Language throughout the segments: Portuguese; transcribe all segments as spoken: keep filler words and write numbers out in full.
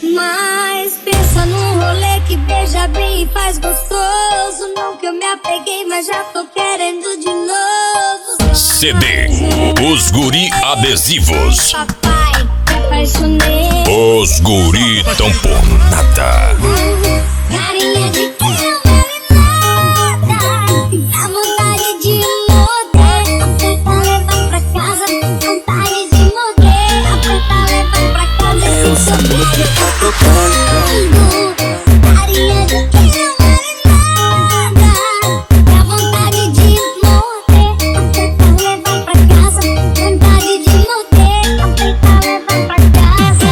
Mas pensa num rolê que beija bem e faz gostoso. Não que eu me apeguei, mas já tô querendo de novo. C D Os Guri Adesivos. Papai, me apaixonei. Os guri tão por nada. Carinha de quem não vale nada. Dá vontade de morder. Apertar, levar pra casa. Vontade de morder. Apertar, levar pra casa. Eu sabia que tá tocando. Carinha de quem não vale nada. Dá vontade de morder. Apertar, levar pra casa. Vontade de morder. Apertar, levar pra casa.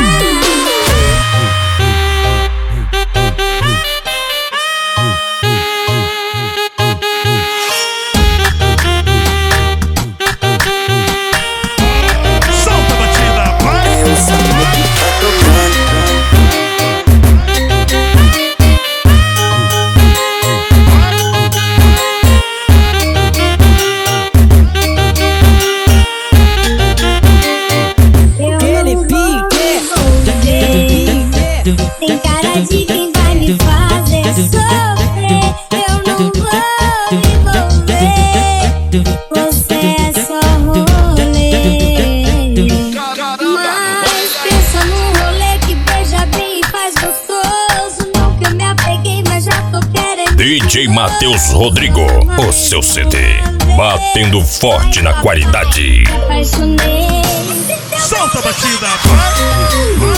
Solta a batida, vai! Eu sabia que tá tocando. Aquele pique tem cara de quem vai me fazer sofrer. Eu não vou envolver. Você é só rolê. Mas pensa num rolê que beija bem e faz gostoso. Não que eu me apeguei, mas já tô querendo. D J Matheus Rodrigo, o seu C D, batendo forte na qualidade. Apaixonei. Solta a batida, vai!